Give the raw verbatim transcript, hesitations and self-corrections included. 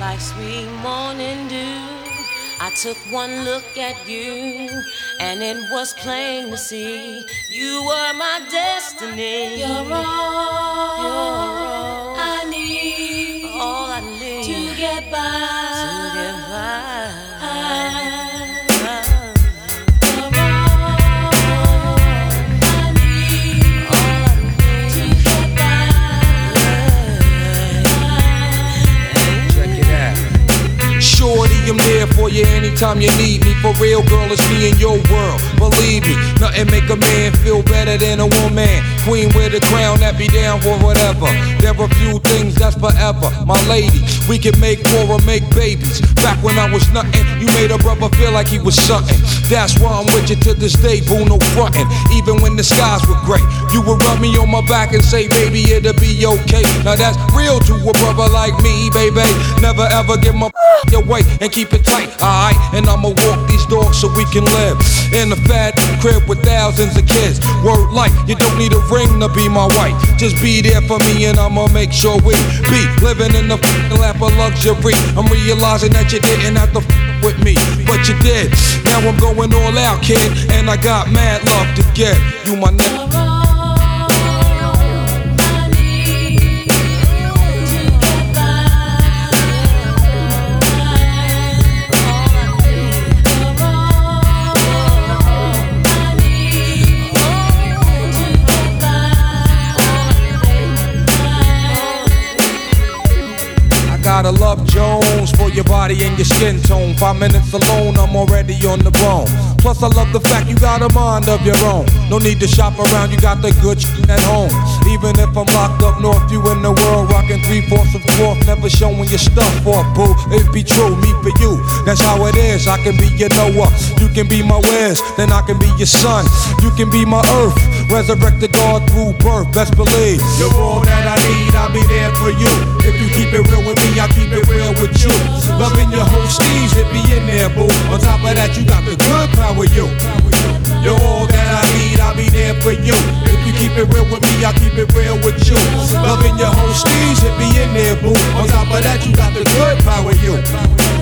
like sweet morning dew. I took one look at you, and it was plain to see you were my destiny. You're all, You're all I need, all I need to get by. To get by. I Shorty, I'm there for you anytime you need me. For real, girl, it's me in your world. Believe me, nothing make a man feel better than a woman. Queen with a crown that be down for whatever. There are few things that's forever. My lady, we can make war or make babies. Back when I was nothing, you made a brother feel like he was something. That's why I'm with you to this day, boo, no frontin'. Even when the skies were gray, you would rub me on my back and say, baby, it'll be okay. Now that's real to a brother like me, baby. Never ever give my away and keep it tight, alright? And I'ma walk these dogs so we can live in a fat crib with thousands of kids. Word like, you don't need a ring to be my wife. Just be there for me and I'ma make sure we be living in the f***ing lap of luxury. I'm realizing that you didn't have to f*** with me, but you did. Now I'm going all out, kid, and I got mad love to give. You my nigga. Gotta love Jones for your body and your skin tone. Five minutes alone, I'm already on the bone. Plus I love the fact you got a mind of your own. No need to shop around, you got the good shit at home. Even if I'm locked up north, you in the world rocking three-fourths of fourth. Never showing your stuff off, boo. It be true, me for you, that's how it is. I can be your Noah, you can be my Wes, then I can be your son. You can be my earth, resurrected God through birth, best believe. You're all that I need, I'll be there for you. If you keep it real with me, I keep it real with you. Loving your whole steez, it be in there, boo. On top of that, you got the good power, you. You're all that I need, I'll be there for you. If you keep it real with me, I'll keep it real with you. Loving your whole steez, it be in there, boo. On top of that, you got the good power, you.